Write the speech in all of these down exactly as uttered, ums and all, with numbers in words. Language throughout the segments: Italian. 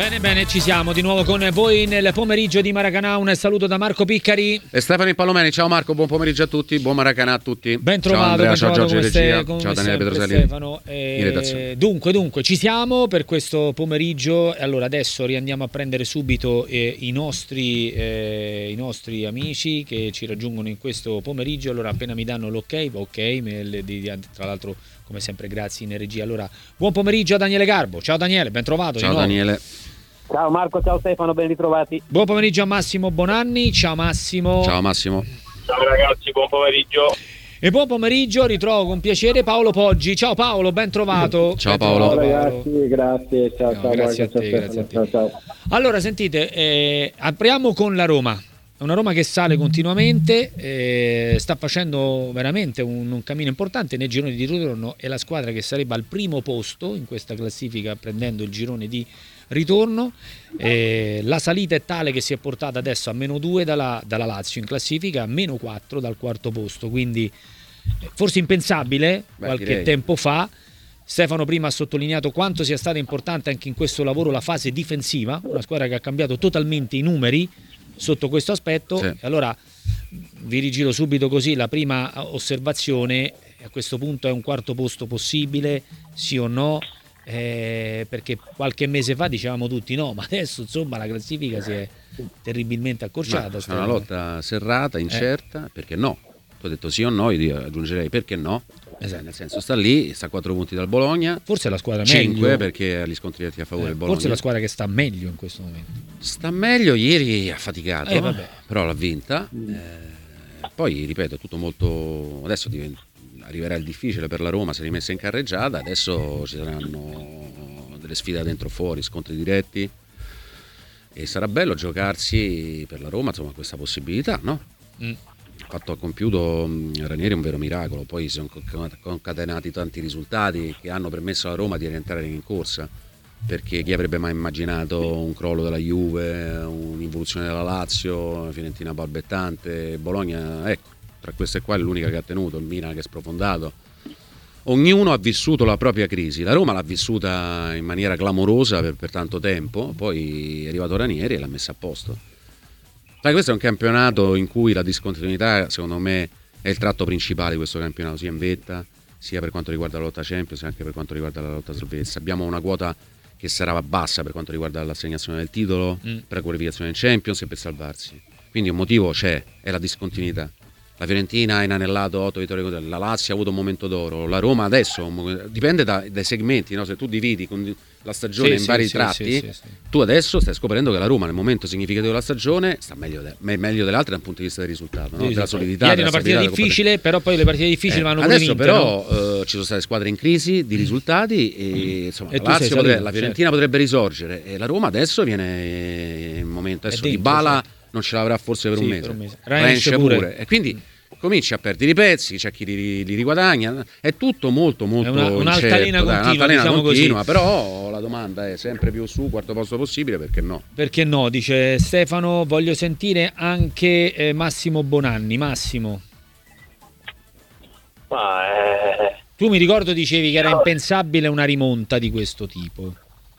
Bene, bene, ci siamo di nuovo con voi nel pomeriggio di Maracanà. Un saluto da Marco Piccari e Stefano Palomeni. Ciao Marco, buon pomeriggio a tutti, buon Maracanà a tutti. Ben trovato, ciao Andrea, ben ciao trovato Giorgio come Regia, come ciao Daniele Petroselli. Stefano. Eh, dunque, dunque, ci siamo per questo pomeriggio. Allora, adesso riandiamo a prendere subito eh, i, nostri, eh, i nostri amici che ci raggiungono in questo pomeriggio. Allora, appena mi danno l'ok, ok, me, di, tra l'altro, come sempre, grazie in regia. Allora, buon pomeriggio a Daniele Garbo. Ciao Daniele, ben trovato. Ciao Daniele. Ciao Marco, ciao Stefano, ben ritrovati. Buon pomeriggio a Massimo Bonanni. Ciao Massimo. Ciao Massimo. Ciao ragazzi, buon pomeriggio. E buon pomeriggio, ritrovo con piacere Paolo Poggi. Ciao Paolo, ben trovato. Ciao ben Paolo. Ciao ragazzi, grazie. Ciao, no, ciao, grazie, Marco, a te, ciao, grazie a te, ciao, ciao. Allora, sentite, eh, apriamo con la Roma. È una Roma che sale continuamente, eh, sta facendo veramente un, un cammino importante nei gironi di ritorno. È la squadra che sarebbe al primo posto in questa classifica prendendo il girone di ritorno. Eh, la salita è tale che si è portata adesso a meno due dalla, dalla Lazio in classifica, a meno quattro dal quarto posto, quindi eh, forse impensabile. Beh, qualche direi. tempo fa. Stefano prima ha sottolineato quanto sia stata importante anche in questo lavoro la fase difensiva, una squadra che ha cambiato totalmente i numeri sotto questo aspetto. Sì. Allora vi rigiro subito così la prima osservazione: a questo punto è un quarto posto possibile, sì o no? Eh, perché qualche mese fa dicevamo tutti no, ma adesso insomma la classifica si è terribilmente accorciata. È una lotta serrata, incerta, eh. Perché no? Tu hai detto sì o no, io aggiungerei perché no. Esatto. Nel senso, sta lì, sta a quattro punti dal Bologna. Forse è la squadra cinque meglio, perché ha gli scontri diretti a favore eh, del Bologna. Forse è la squadra che sta meglio in questo momento. Sta meglio, ieri ha faticato, eh, vabbè. però l'ha vinta. Eh, poi ripeto, è tutto molto. Adesso diventa, arriverà il difficile per la Roma, si è rimessa in carreggiata. Adesso ci saranno delle sfide da dentro fuori, scontri diretti. E sarà bello giocarsi per la Roma, insomma, questa possibilità, no? Mm. Fatto ha compiuto Ranieri è un vero miracolo, poi si sono concatenati tanti risultati che hanno permesso alla Roma di rientrare in corsa, perché chi avrebbe mai immaginato un crollo della Juve, un'involuzione della Lazio, Fiorentina balbettante, Bologna, ecco, tra queste qua è l'unica che ha tenuto, il Milan che è sprofondato. Ognuno ha vissuto la propria crisi, la Roma l'ha vissuta in maniera clamorosa per, per tanto tempo, poi è arrivato Ranieri e l'ha messa a posto. Sai, questo è un campionato in cui la discontinuità, secondo me, è il tratto principale di questo campionato, sia in vetta, sia per quanto riguarda la lotta Champions, sia anche per quanto riguarda la lotta salvezza. Abbiamo una quota che sarà bassa per quanto riguarda l'assegnazione del titolo, mm. per la qualificazione in Champions e per salvarsi. Quindi un motivo c'è, è la discontinuità. La Fiorentina ha inanellato otto vittorie, la Lazio ha avuto un momento d'oro, la Roma adesso, dipende da, dai segmenti, no? Se tu dividi con la stagione sì, in sì, vari sì, tratti, sì, sì, sì. Tu adesso stai scoprendo che la Roma nel momento significativo della stagione sta meglio, de- meglio delle altre dal punto di vista del risultato, no? Sì, della sì. solidità. Ieri è una partita difficile, però poi le partite difficili eh, vanno adesso vinte, però no? eh, ci sono state squadre in crisi di risultati e, insomma, e la, Lazio potrebbe, la Fiorentina certo. potrebbe risorgere e la Roma adesso viene in momento, adesso Dybala certo. non ce l'avrà forse per sì, un mese, per un mese. Rennes pure. pure e quindi cominci a perdere i pezzi, c'è chi li, li riguadagna, è tutto molto molto è una, un'altalena incerto, continua, dai, un'altalena diciamo continua, così. Però la domanda è sempre più su quarto posto possibile, perché no? Perché no, dice Stefano. Voglio sentire anche eh, Massimo Bonanni. Massimo, ma eh... tu mi ricordo dicevi che era impensabile una rimonta di questo tipo.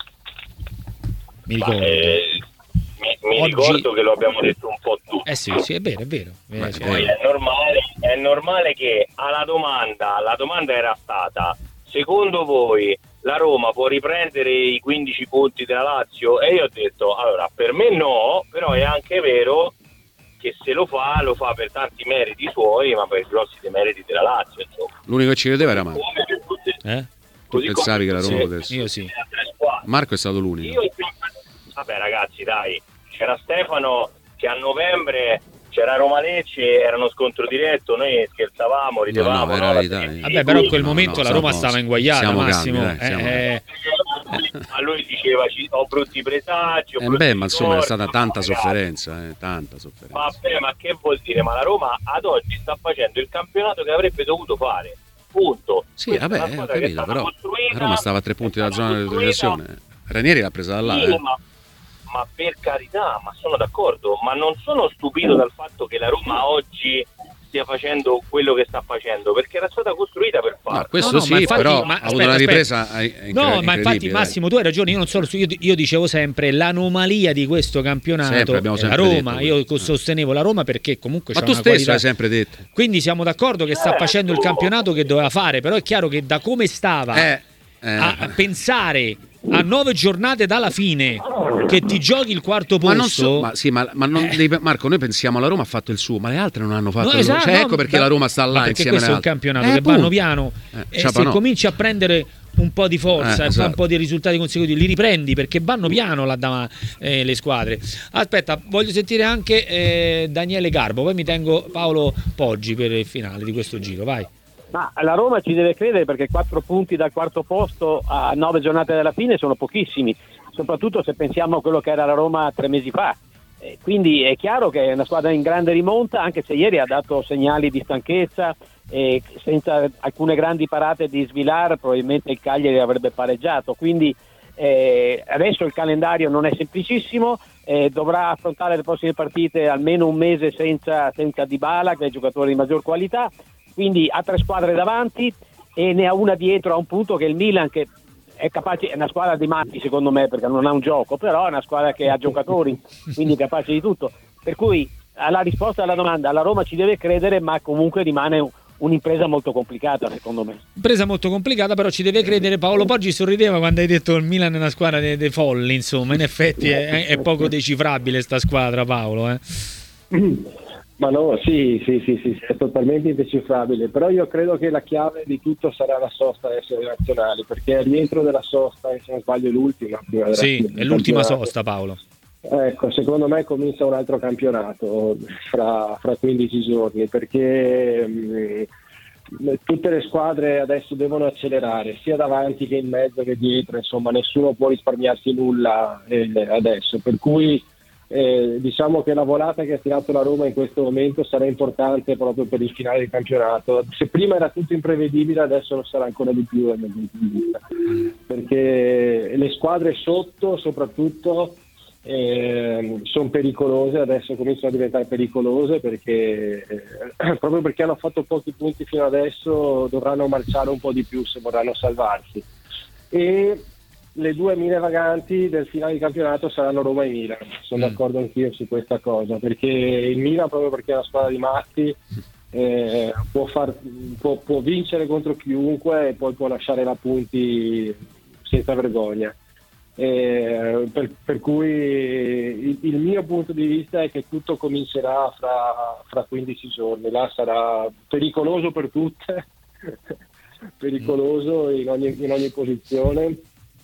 Mi ricordo. Ma, eh... Mi Oggi... ricordo che lo abbiamo detto un po' tutti. Eh sì, sì, è vero, è vero. È, Beh, poi è normale, è normale che alla domanda, la domanda era stata: secondo voi la Roma può riprendere i quindici punti della Lazio? E io ho detto, allora, per me no, però è anche vero che se lo fa, lo fa per tanti meriti suoi, ma per i grossi demeriti della Lazio, insomma. L'unico che ci credeva era Marco. Eh? Tu pensavi che la Roma potesse? Io sì. Marco è stato l'unico. Io... Vabbè ragazzi, dai. C'era Stefano che a novembre c'era Roma Lecce, era uno scontro diretto, noi scherzavamo, ridevamo. No, no, no, verità, vabbè, però in quel no, momento no, la Roma stava inguagliata, Massimo. Calmi, dai, eh, a lui diceva ho brutti presagi. Ho eh brutti beh, ma insomma ricordi, è stata tanta ragazzi. sofferenza, eh, tanta sofferenza. Vabbè, ma che vuol dire? Ma la Roma ad oggi sta facendo il campionato che avrebbe dovuto fare. Punto. Sì, Questa vabbè, ho capito, però la Roma stava a tre punti dalla zona di retrocessione. Ranieri l'ha presa da là, sì, eh. ma... ma per carità, ma sono d'accordo, ma non sono stupito dal fatto che la Roma oggi stia facendo quello che sta facendo, perché era stata costruita per farlo. No, questo No, no, sì, ma infatti- però ma ha avuto aspetta, una aspetta. ripresa eh, No, incre- ma infatti incredibile, Massimo tu hai ragione, io non solo io, io dicevo sempre l'anomalia di questo campionato Sempre, abbiamo è la sempre Roma, detto io questo. sostenevo la Roma perché comunque Ma c'è tu una stesso qualità. hai sempre detto. Quindi siamo d'accordo che sta Certo. facendo il campionato che doveva fare, però è chiaro che da come stava Eh, eh. a a pensare a nove giornate dalla fine che ti giochi il quarto posto. Ma non so, ma sì, ma, ma non devi- Marco, noi pensiamo la Roma ha fatto il suo, ma le altre non hanno fatto No, il loro. esatto, Cioè, no, ecco perché da- la Roma sta ma là perché insieme questo è alle un altre. campionato Eh, che vanno appunto. piano Eh, e se Ciapanò. cominci a prendere un po' di forza Eh, e esatto. un po' di risultati consecutivi li riprendi perché vanno piano là da, eh, le squadre. Aspetta, voglio sentire anche eh, Daniele Garbo, poi mi tengo Paolo Poggi per il finale di questo giro, vai. Ma la Roma ci deve credere perché quattro punti dal quarto posto a nove giornate dalla fine sono pochissimi, soprattutto se pensiamo a quello che era la Roma tre mesi fa. Eh, quindi è chiaro che è una squadra in grande rimonta, anche se ieri ha dato segnali di stanchezza e senza alcune grandi parate di Svilar probabilmente il Cagliari avrebbe pareggiato. Quindi eh, adesso il calendario non è semplicissimo, eh, dovrà affrontare le prossime partite almeno un mese senza, senza Dybala, che è il giocatore di maggior qualità. Quindi ha tre squadre davanti e ne ha una dietro a un punto che è il Milan, che è capace, è una squadra di matti secondo me perché non ha un gioco, però è una squadra che ha giocatori, quindi è capace di tutto. Per cui alla risposta alla domanda, la Roma ci deve credere, ma comunque rimane un- un'impresa molto complicata secondo me. Presa molto complicata, però ci deve credere. Paolo Poggi sorrideva quando hai detto il Milan è una squadra dei, dei folli, insomma, in effetti è, è poco decifrabile sta squadra, Paolo. Eh. Ma no, sì, sì, sì, sì, è totalmente indecifrabile, però io credo che la chiave di tutto sarà la sosta adesso dei nazionali, perché al rientro della sosta, se non sbaglio è l'ultima. prima della Sì, fine è del l'ultima campionato. sosta, Paolo. Ecco, secondo me comincia un altro campionato fra, fra quindici giorni, perché mh, tutte le squadre adesso devono accelerare, sia davanti che in mezzo che dietro, insomma nessuno può risparmiarsi nulla eh, adesso, per cui eh, diciamo che la volata che ha tirato la Roma in questo momento sarà importante proprio per il finale del campionato. Se prima era tutto imprevedibile, adesso lo sarà ancora di più dal mio punto di vista, perché le squadre sotto soprattutto Eh, sono pericolose, adesso cominciano a diventare pericolose perché eh, proprio perché hanno fatto pochi punti fino adesso dovranno marciare un po' di più se vorranno salvarsi, e le due mine vaganti del finale di campionato saranno Roma e Milan. Sono Mm. d'accordo anch'io su questa cosa, perché il Milan, proprio perché è una squadra di matti, eh, può, far, può, può vincere contro chiunque e poi può lasciare la punti senza vergogna. Eh, per, per cui il, il mio punto di vista è che tutto comincerà fra, fra quindici giorni, là sarà pericoloso per tutte pericoloso in ogni, in ogni posizione,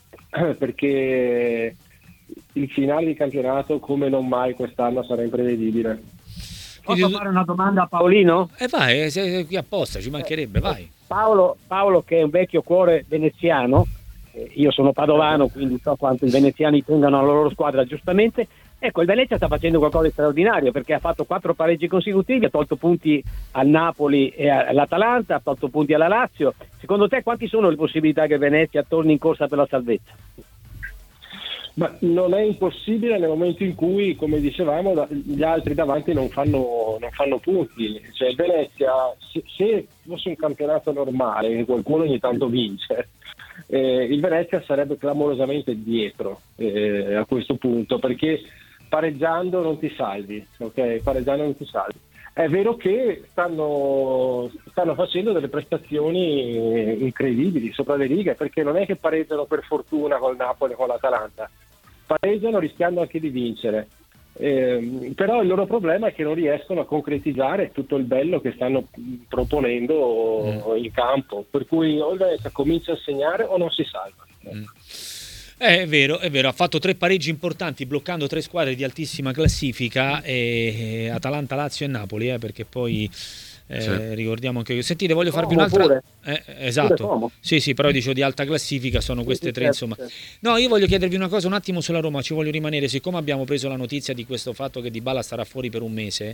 perché il finale di campionato come non mai quest'anno sarà imprevedibile. Posso fare una domanda a Paolino? E vai, eh, sei qui apposta, ci mancherebbe, vai. Paolo, Paolo che è un vecchio cuore veneziano, eh, io sono padovano quindi so quanto i veneziani tengano alla loro squadra giustamente. Ecco, il Venezia sta facendo qualcosa di straordinario perché ha fatto quattro pareggi consecutivi, ha tolto punti al Napoli e all'Atalanta, ha tolto punti alla Lazio. Secondo te quanti sono le possibilità che Venezia torni in corsa per la salvezza? Ma non è impossibile nel momento in cui, come dicevamo, da- gli altri davanti non fanno, non fanno punti. Cioè il Venezia, se, se fosse un campionato normale, che qualcuno ogni tanto vince, eh, il Venezia sarebbe clamorosamente dietro eh, a questo punto, perché pareggiando non ti salvi, ok? Pareggiando non ti salvi. È vero che stanno, stanno facendo delle prestazioni incredibili sopra le righe, perché non è che pareggiano per fortuna col Napoli o con l'Atalanta, pareggiano rischiando anche di vincere. Eh, però il loro problema è che non riescono a concretizzare tutto il bello che stanno proponendo in campo, per cui o il Venezia comincia a segnare o non si salva. Mm. Eh, È vero, è vero, ha fatto tre pareggi importanti bloccando tre squadre di altissima classifica, e, e Atalanta, Lazio e Napoli, eh, perché poi eh, Sì. ricordiamo anche io. Sentite, voglio farvi Como un'altra pure. eh, Pure esatto. Como. Sì, sì, però dicevo di alta classifica sono queste Sì, tre, certo, insomma. certo. No, io voglio chiedervi una cosa un attimo sulla Roma, ci voglio rimanere, siccome abbiamo preso la notizia di questo fatto che Dybala starà fuori per un mese,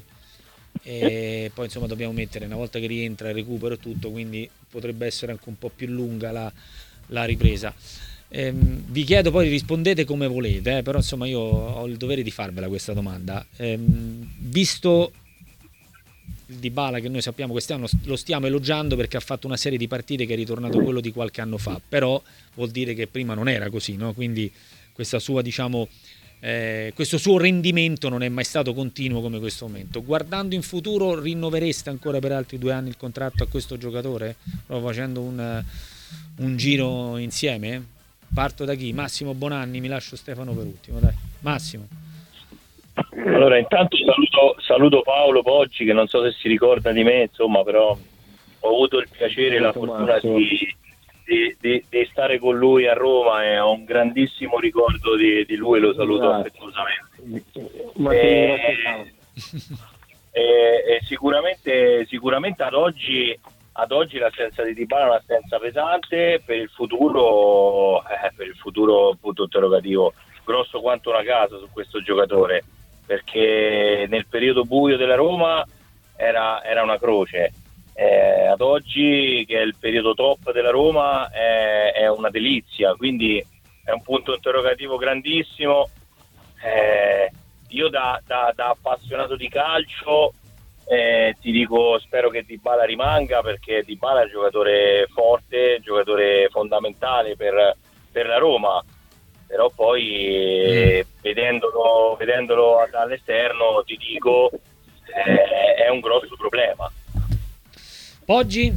e poi insomma dobbiamo mettere una volta che rientra il recupero e tutto, quindi potrebbe essere anche un po' più lunga la, la ripresa. Ehm, vi chiedo, poi rispondete come volete, eh, però insomma io ho il dovere di farvela questa domanda. Ehm, visto il Dybala che noi sappiamo quest'anno lo stiamo elogiando perché ha fatto una serie di partite che è ritornato quello di qualche anno fa, però vuol dire che prima non era così, no? Quindi questa sua, diciamo, eh, questo suo rendimento non è mai stato continuo come questo momento. Guardando in futuro, rinnovereste ancora per altri due anni il contratto a questo giocatore? Proprio facendo un, un giro insieme? Parto da chi? Massimo Bonanni, mi lascio Stefano per ultimo, dai. Massimo. Allora, intanto saluto, saluto Paolo Poggi, che non so se si ricorda di me, insomma, però ho avuto il piacere e la fortuna di, di, di, di stare con lui a Roma e ho un grandissimo ricordo di, di lui, lo saluto affettuosamente. E, e, e sicuramente, sicuramente ad oggi, ad oggi l'assenza di Dybala è un'assenza pesante per il futuro, eh, per il futuro punto interrogativo grosso quanto una casa su questo giocatore, perché nel periodo buio della Roma era, era una croce, eh, ad oggi che è il periodo top della Roma è, è una delizia, quindi è un punto interrogativo grandissimo. Eh, io da, da, da appassionato di calcio eh, ti dico, spero che Dybala rimanga, perché Dybala è un giocatore forte, un giocatore fondamentale per, per la Roma, però poi eh, vedendolo, vedendolo dall'esterno ti dico eh, è un grosso problema. Oggi?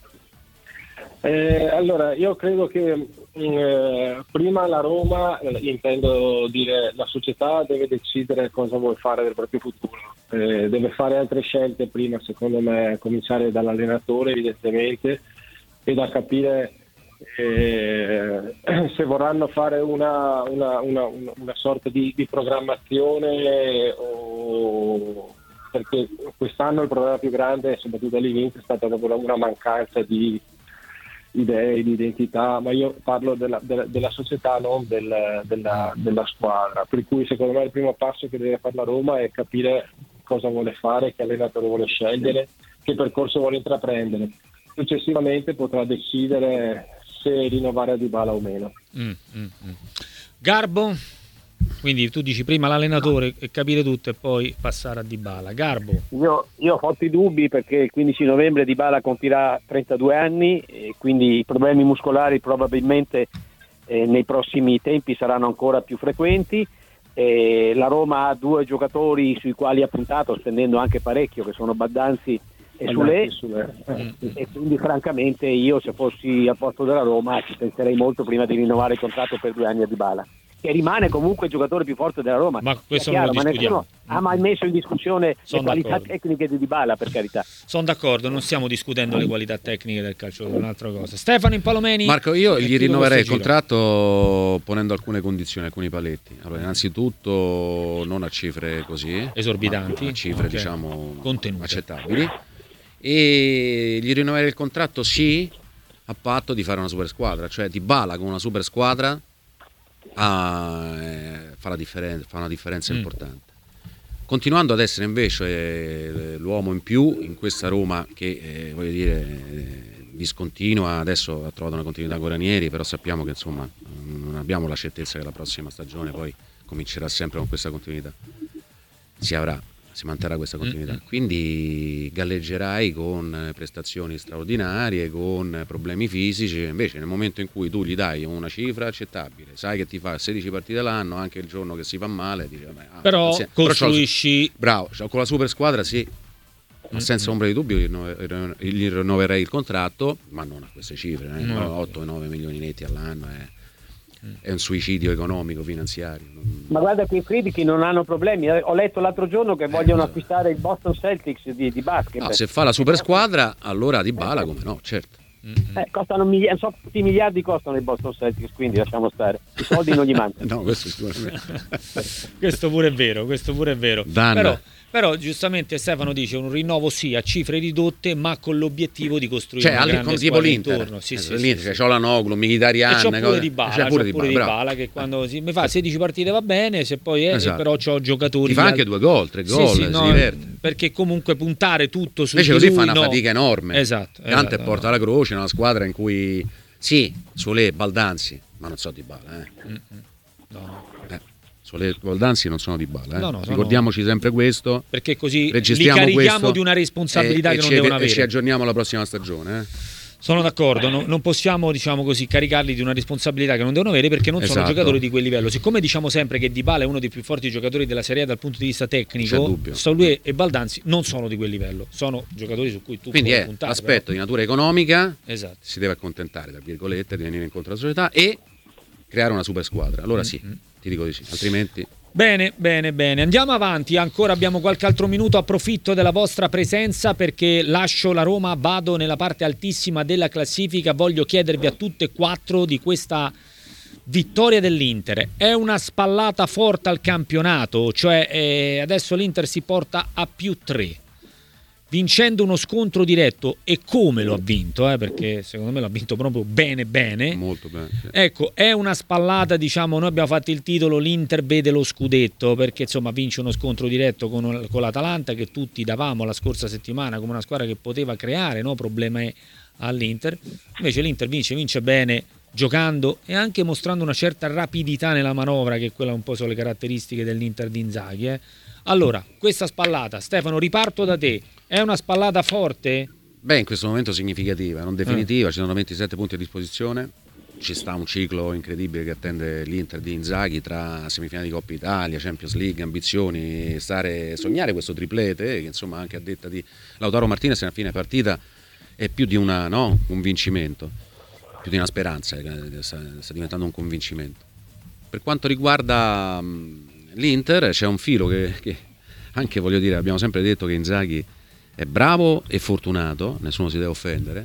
Eh, allora, io credo che eh, prima la Roma, eh, intendo dire la società, deve decidere cosa vuole fare del proprio futuro, eh, deve fare altre scelte prima, secondo me, cominciare dall'allenatore evidentemente, e da capire Eh, se vorranno fare una, una, una, una sorta di, di programmazione, o perché quest'anno il problema più grande, soprattutto all'inizio, è stata proprio una mancanza di idee, di identità, ma io parlo della, della, della società, non del, della, della squadra, per cui secondo me il primo passo che deve fare la Roma è capire cosa vuole fare, che allenatore vuole scegliere, che percorso vuole intraprendere. Successivamente potrà decidere se rinnovare a Dybala o meno. Mm, mm, mm. Garbo? Quindi tu dici prima l'allenatore e capire tutto e poi passare a Dybala. Garbo? Io, io ho forti dubbi, perché il quindici novembre Dybala compirà trentadue anni e quindi i problemi muscolari probabilmente eh, nei prossimi tempi saranno ancora più frequenti. Eh, la Roma ha due giocatori sui quali ha puntato, spendendo anche parecchio, che sono Baldanzi e Sule, eh, e quindi francamente io, se fossi al posto della Roma, ci penserei molto prima di rinnovare il contratto per due anni a Dybala, che rimane comunque il giocatore più forte della Roma. Ma questo chiaro, non lo ma discutiamo. nessuno ha mai messo in discussione Sono le qualità d'accordo. tecniche di Dybala, per carità. Sono d'accordo, non stiamo discutendo le qualità tecniche del calcio, è un'altra cosa. Stefano Impalomeni? Marco, io e gli chiudo rinnoverei il questo giro. contratto ponendo alcune condizioni, alcuni paletti. Allora, innanzitutto non a cifre così Esorbitanti, ma a cifre ok. diciamo Contenute. accettabili, e gli rinnoverei il contratto sì, a patto di fare una super squadra, cioè Dybala con una super squadra ah, eh, fa, la differen- fa una differenza Mm. importante, continuando ad essere invece eh, l'uomo in più in questa Roma che eh, voglio dire eh, discontinua. Adesso ha trovato una continuità con Ranieri, però sappiamo che insomma non abbiamo la certezza che la prossima stagione poi comincerà sempre con questa continuità, si avrà si manterrà questa continuità, Mm-hmm. quindi galleggerai con prestazioni straordinarie, con problemi fisici. Invece nel momento in cui tu gli dai una cifra accettabile, sai che ti fa sedici partite l'anno, anche il giorno che si fa male, dici, vabbè, ah, Però insieme. Però c'ho- costruisci... bravo, cioè, con la super squadra sì, senza ombra di dubbio gli rinnove- gli rinnoverei il contratto, ma non a queste cifre, eh, No. otto nove milioni netti all'anno è, è un suicidio economico finanziario. Non- Ma guarda che i critici non hanno problemi. Ho letto l'altro giorno che vogliono acquistare il Boston Celtics di, di basket. No, se fa la super squadra allora Dybala come no, certo. Eh, costano miliardi, so quanti miliardi costano i Boston Celtics, quindi lasciamo stare. I soldi non gli mancano. No, questo sicuramente. Questo pure è vero, questo pure è vero. Danna. Però, però giustamente Stefano dice un rinnovo sì a cifre ridotte, ma con l'obiettivo di costruire Cioè, una anche grande con tipo squadra l'Inter. intorno. Sì, Eh, sì, l'Inter, sì, cioè, sì. c'ho la Noglu, Mkhitaryan, E c'ho pure cose- Dybala, c'è c'ho pure pure Dybala, Dybala, bravo. che quando si, mi fa sedici partite va bene, se poi è, Esatto. però c'ho giocatori Ti fa di anche al- due gol, tre Sì, gol, sì, si no, diverte. perché comunque puntare tutto su Invece di così lui, fa una no. fatica enorme. Esatto. Dante esatto, porta no. la croce in una squadra in cui sì, Solé, Baldanzi, ma non so Dybala, eh. Mm, mm. No, no. Eh. Boldanzi non sono Dybala, eh? no, no, ricordiamoci sono... sempre questo, perché così li registriamo carichiamo questo di una responsabilità e, che e non ci, devono e avere. ci aggiorniamo alla prossima stagione, eh? Sono d'accordo, no, non possiamo, diciamo così, caricarli di una responsabilità che non devono avere, perché non esatto. sono giocatori di quel livello. Siccome diciamo sempre che Dybala è uno dei più forti giocatori della Serie A dal punto di vista tecnico, Saulé e Baldanzi non sono di quel livello, sono giocatori su cui tu quindi puoi è puntare. l'aspetto però. di natura economica, esatto. si deve accontentare, tra virgolette, di venire incontro alla società e creare una super squadra. Allora sì, mm-hmm. ti dico di sì, altrimenti... Bene, bene, bene. Andiamo avanti, ancora abbiamo qualche altro minuto, approfitto della vostra presenza perché lascio la Roma, vado nella parte altissima della classifica, voglio chiedervi a tutte e quattro di questa vittoria dell'Inter. È una spallata forte al campionato, cioè eh, adesso l'Inter si porta a più tre, vincendo uno scontro diretto, e come lo ha vinto, eh, perché secondo me l'ha vinto proprio bene bene. Molto bene. Sì. Ecco, è una spallata, diciamo, noi abbiamo fatto il titolo l'Inter vede lo scudetto, perché insomma vince uno scontro diretto con, con l'Atalanta, che tutti davamo la scorsa settimana come una squadra che poteva creare, no, problemi all'Inter. Invece l'Inter vince, vince bene, giocando e anche mostrando una certa rapidità nella manovra, che quella un po' sono le caratteristiche dell'Inter di Inzaghi, eh. Allora, questa spallata, Stefano, riparto da te. È una spallata forte? Beh, in questo momento significativa, non definitiva, eh. ci sono ventisette punti a disposizione, ci sta un ciclo incredibile che attende l'Inter di Inzaghi tra semifinali di Coppa Italia, Champions League, ambizioni, stare, sognare questo triplete, che insomma anche a detta di Lautaro Martinez a fine partita è più di una, no, un vincimento, più di una speranza, sta, sta diventando un convincimento. Per quanto riguarda l'Inter c'è un filo che, che anche, voglio dire, abbiamo sempre detto che Inzaghi è bravo e fortunato, nessuno si deve offendere,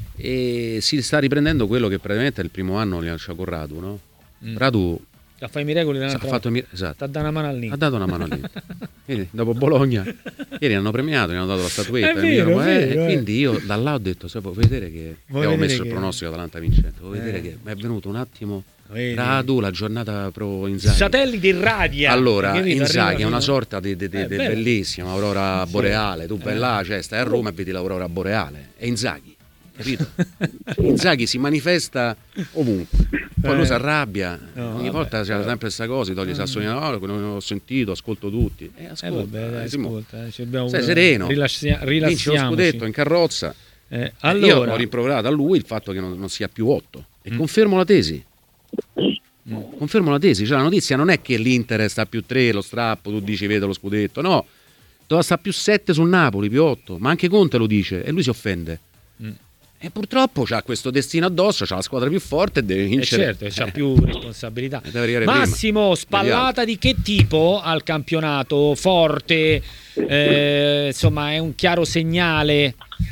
e si sta riprendendo quello che praticamente il primo anno gli ha lasciato con Radu, no? Mm. Radu ha fatto i miracoli, ha fatto mir- esatto. ha dato una mano all'Inter. Ha dato una mano all'Inter. Quindi, dopo Bologna, ieri hanno premiato, gli hanno dato la statuetta. È vero, eh, è vero, e quindi io da là ho detto, sai, vuoi vedere che vuoi avevo vedere messo che... il pronostico Atalanta vincente, vuoi eh. vedere che mi è venuto un attimo Vedi. Radu, la giornata pro Inzaghi. Satelliti radia. Allora, Inzaghi è una sorta di, di, di, di bellissima aurora boreale. Tu vai là, cioè stai a Roma e vedi l'aurora boreale. È Inzaghi, capito? Inzaghi si manifesta ovunque. Poi lui si arrabbia. No, ogni vabbè, volta c'è sempre questa cosa, toglie i sassoni, no, non ho sentito, ascolto tutti. E ascolta, eh vabbè, dai, ascolta, eh, sei sereno, rilassia, vinci lo scudetto in carrozza. Eh, allora... Io ho rimproverato a lui il fatto che non, non sia più otto e mm. confermo la tesi. Mm. Confermo la tesi, cioè la notizia non è che l'Inter sta più tre, lo strappo, tu dici vedo lo scudetto, no, doveva sta più sette sul Napoli, più otto, ma anche Conte lo dice e lui si offende. Mm. E purtroppo c'ha questo destino addosso, c'ha la squadra più forte e deve vincere. Eh certo, c'ha eh. più responsabilità. Massimo, prima. spallata di che tipo al campionato? Forte, eh, insomma è un chiaro segnale.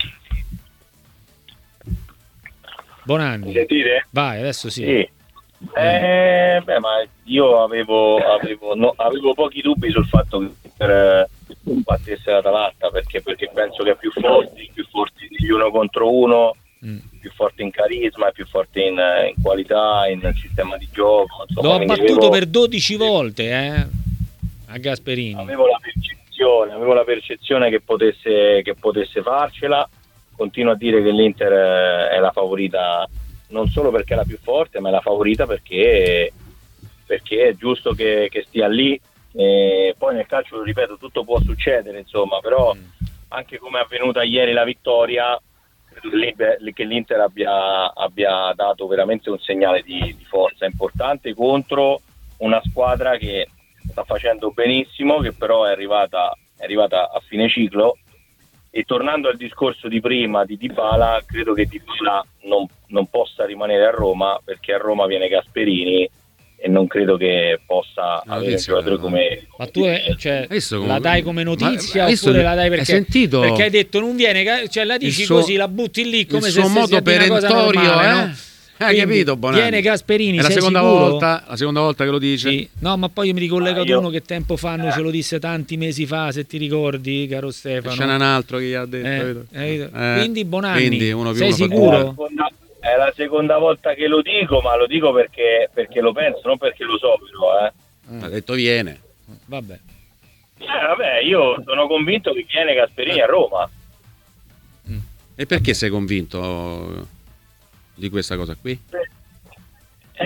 Bonanni. Sentite? Vai, adesso sì. Sì. Eh, beh, ma io avevo, avevo, no, avevo pochi dubbi sul fatto che per battesse l'Atalanta, perché, perché penso che è più forte, più forti di uno contro uno, mm. più forte in carisma, più forte in, in qualità, in sistema di gioco. Insomma, l'ho abbattuto avevo, per dodici volte eh, a Gasperini. Avevo la percezione, avevo la percezione che potesse, che potesse farcela. Continuo a dire che l'Inter è la favorita, non solo perché è la più forte, ma è la favorita perché, perché è giusto che, che stia lì. E poi nel calcio, lo ripeto, tutto può succedere, insomma, però mm. anche come è avvenuta ieri la vittoria, credo che l'Inter abbia, abbia dato veramente un segnale di, di forza importante contro una squadra che sta facendo benissimo, che però è arrivata, è arrivata a fine ciclo. E tornando al discorso di prima di Dybala, credo che Dybala non, non possa rimanere a Roma, perché a Roma viene Gasperini e non credo che possa no, avere un giocatore come... Ma tu è, cioè, come... la dai come notizia ma, oppure la dai perché, sentito perché hai detto non viene, cioè la dici suo, così, la butti lì come il se suo modo perentorio, normale, eh? no? Hai capito, Bonanni? Viene Gasperini, è la sei seconda sicuro? volta, la seconda volta che lo dice. Sì. No, ma poi io mi ricollego ah, ad io... uno che tempo fa noi ce lo disse tanti mesi fa, se ti ricordi, caro Stefano. C'è un altro che gli ha detto. Eh, eh, quindi Bonanni, quindi uno più sei uno sicuro? È la seconda volta che lo dico, ma lo dico perché, perché lo penso, non perché lo so, però. Eh. Ha detto viene. Vabbè. Eh, vabbè, io sono convinto che viene Gasperini a Roma. Mm. E perché sei convinto di questa cosa qui? Eh, non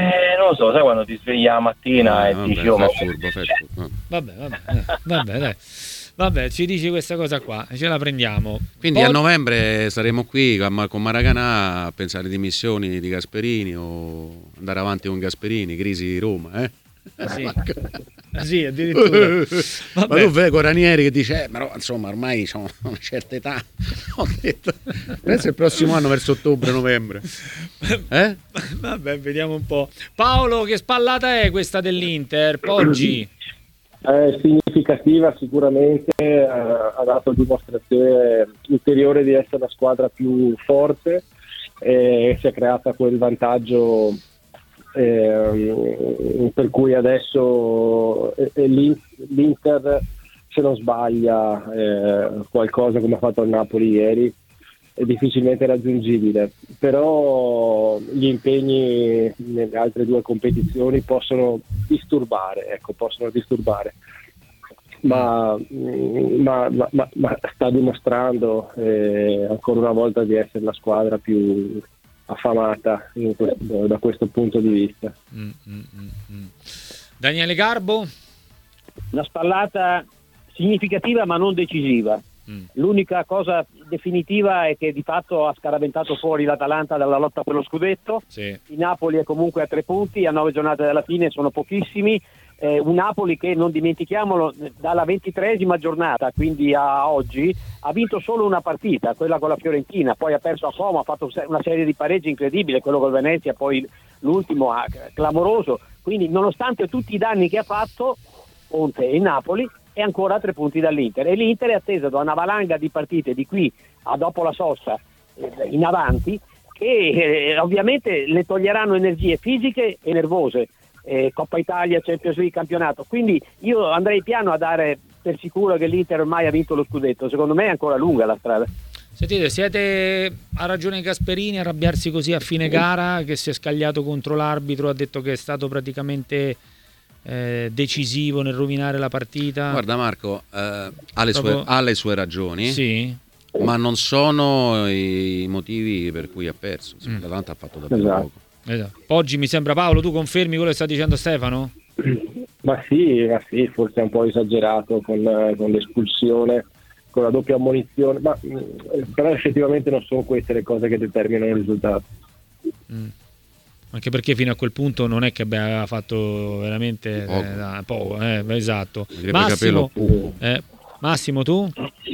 lo so, sai quando ti svegli la mattina Eh, e vabbè, dici oh, ma fai furbo, fai furbo. Vabbè, vabbè, eh, vabbè, dai. Vabbè, ci dici questa cosa qua, ce la prendiamo. Quindi Poi- a novembre saremo qui con con Maracanà a pensare alle dimissioni di Gasperini o andare avanti con Gasperini, crisi Roma, eh? Ah, sì. Ah, sì, addirittura. Ma Vabbè. tu vedi con Ranieri che dice, eh, però insomma ormai ho una certa età. Ho detto, penso il prossimo anno verso ottobre-novembre. Eh? Vabbè, vediamo un po'. Paolo, che spallata è questa dell'Inter? Poggi. È significativa sicuramente, eh, ha dato dimostrazione ulteriore di essere la squadra più forte e si è creata quel vantaggio eh, per cui adesso eh, eh, l'In- l'Inter, se non sbaglia eh, qualcosa come ha fatto il Napoli ieri, è difficilmente raggiungibile, però gli impegni nelle altre due competizioni possono disturbare, ecco, possono disturbare. Ma, ma, ma, ma, ma sta dimostrando eh, ancora una volta di essere la squadra più affamata in questo, da questo punto di vista. Mm, mm, mm, mm. Daniele Garbo? Una spallata significativa ma non decisiva. Mm. L'unica cosa definitiva è che di fatto ha scaraventato fuori l'Atalanta dalla lotta per lo scudetto. Sì. Il Napoli è comunque a tre punti, a nove giornate dalla fine sono pochissimi. Eh, un Napoli che, non dimentichiamolo, dalla ventitreesima giornata, quindi a oggi, ha vinto solo una partita, quella con la Fiorentina, poi ha perso a Como, ha fatto una serie di pareggi incredibile, quello con Venezia, poi l'ultimo ah, clamoroso. Quindi nonostante tutti i danni che ha fatto Conte e il Napoli, è ancora a tre punti dall'Inter, e l'Inter è attesa da una valanga di partite di qui a dopo la sosta eh, in avanti, che eh, ovviamente le toglieranno energie fisiche e nervose, eh, Coppa Italia, Champions League, campionato. Quindi io andrei piano a dare per sicuro che l'Inter ormai ha vinto lo scudetto. Secondo me è ancora lunga la strada. Sentite, siete, ha ragione Gasperini a arrabbiarsi così a fine gara, che si è scagliato contro l'arbitro, ha detto che è stato praticamente eh, decisivo nel rovinare la partita? Guarda Marco, eh, ha, le Proprio- sue, ha le sue ragioni, Sì. ma non sono i motivi per cui ha perso. Mm. L'Atalanta ha fatto davvero Esatto. poco. Esatto. Oggi mi sembra, Paolo, tu confermi quello che sta dicendo Stefano? Ma sì, ma sì, forse è un po' esagerato con, eh, con l'espulsione, con la doppia ammonizione, ma mh, però effettivamente non sono queste le cose che determinano il risultato. Mm. Anche perché fino a quel punto non è che aveva fatto veramente Poco. eh, da- poco, eh, esatto. Mi direbbe Massimo, capello poco. eh, Massimo, tu?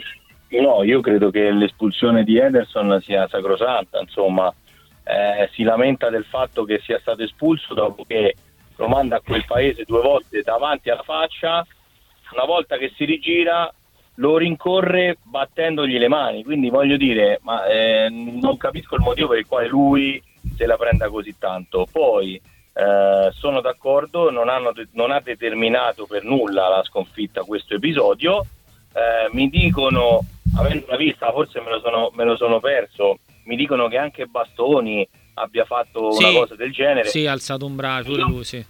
No, io credo che l'espulsione di Ederson sia sacrosanta, insomma, eh, si lamenta del fatto che sia stato espulso dopo che lo manda a quel paese due volte davanti alla faccia, una volta che si rigira lo rincorre battendogli le mani, quindi voglio dire, ma eh, non capisco il motivo per il quale lui se la prenda così tanto. Poi eh, sono d'accordo, non, hanno de- non ha determinato per nulla la sconfitta questo episodio. Eh, mi dicono, avendola vista, forse me lo sono, me lo sono perso, mi dicono che anche Bastoni abbia fatto Sì. una cosa del genere. Sì, ha alzato un braccio, pure lui, sì.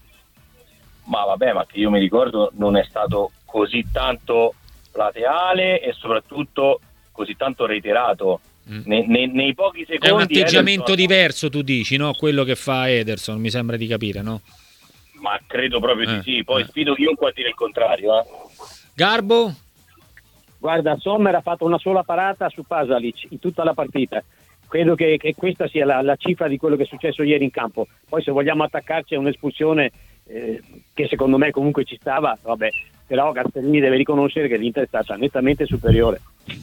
Ma vabbè, ma che io mi ricordo non è stato così tanto plateale e soprattutto così tanto reiterato. Mm. Ne- ne- nei pochi secondi È un atteggiamento Ederson- diverso, tu dici, no? Quello che fa Ederson, mi sembra di capire, no? ma credo proprio Eh, di sì, poi eh. sfido chiunque a dire il contrario, eh. Garbo? Guarda, Sommer ha fatto una sola parata su Pasalic in tutta la partita. Credo che, che questa sia la, la cifra di quello che è successo ieri in campo. Poi se vogliamo attaccarci a un'espulsione eh, che secondo me comunque ci stava, vabbè, però Gasperini deve riconoscere che l'Inter è stata nettamente superiore.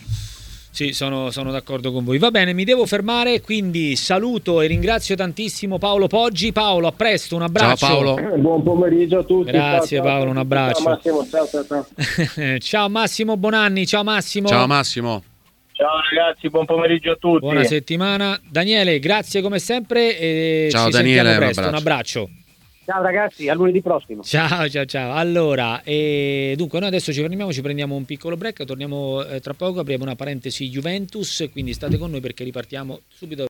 Sì, sono, sono d'accordo con voi. Va bene, mi devo fermare, quindi saluto e ringrazio tantissimo Paolo Poggi. Paolo, a presto, un abbraccio. Ciao Paolo. Buon pomeriggio a tutti. Grazie, ciao, ciao. Paolo, un abbraccio. Ciao Massimo, ciao, ciao, ciao. Ciao Massimo Bonanni, ciao Massimo. Ciao Massimo. Ciao ragazzi, buon pomeriggio a tutti. Buona settimana. Daniele, grazie come sempre e Ciao, ci Daniele, sentiamo un presto. Un abbraccio. abbraccio. Ciao ragazzi, a lunedì prossimo. Ciao, ciao, ciao. Allora, e dunque noi adesso ci fermiamo, ci prendiamo un piccolo break, torniamo eh, tra poco, apriamo una parentesi Juventus, quindi state con noi perché ripartiamo subito.